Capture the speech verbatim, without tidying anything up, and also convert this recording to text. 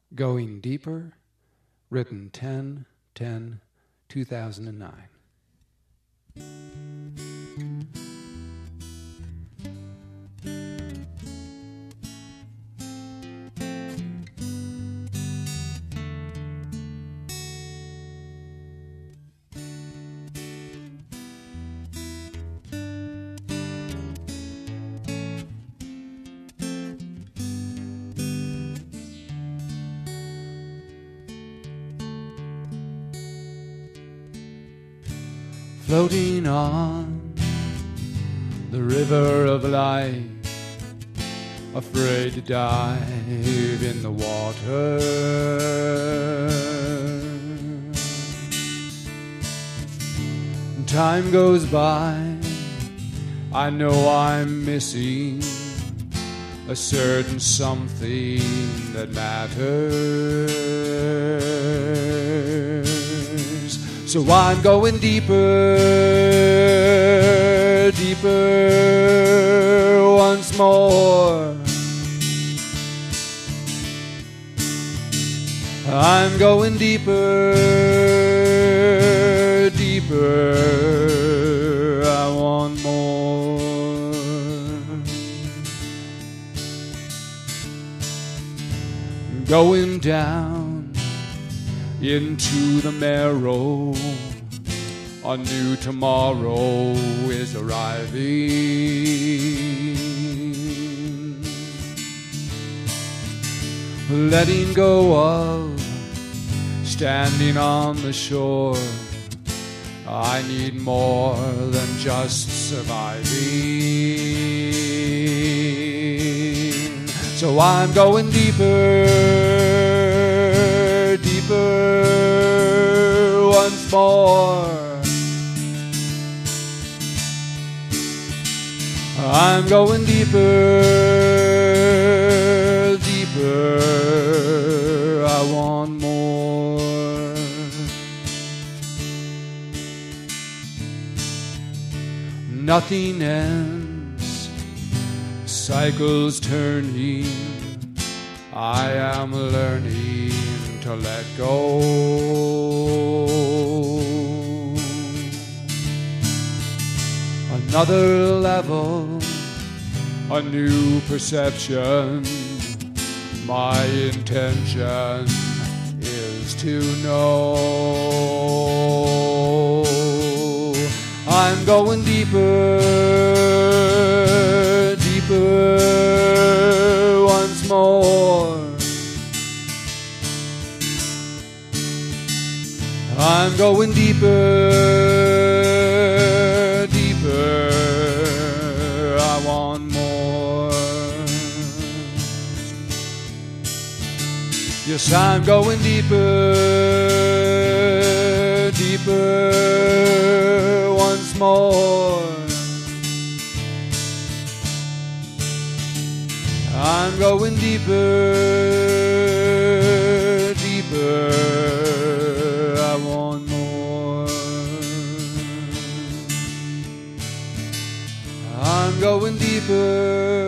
Going Deeper, written ten ten two thousand nine. Floating on the river of life, afraid to dive in the water. Time goes by, I know I'm missing a certain something that matters. So I'm going deeper, deeper once more. I'm going deeper, deeper, I want more. Going down into the marrow, a new tomorrow is arriving. Letting go of standing on the shore, I need more than just surviving. So I'm going deeper, deeper once more. I'm going deeper, deeper, I want more. Nothing ends, cycles turning, I am learning to let go. Another level, a new perception. My intention is to know. I'm going deeper, deeper once more. I'm going deeper, deeper, I want more. Yes, I'm going deeper, deeper once more. I'm going deeper, deeper, I want more. I'm going deeper.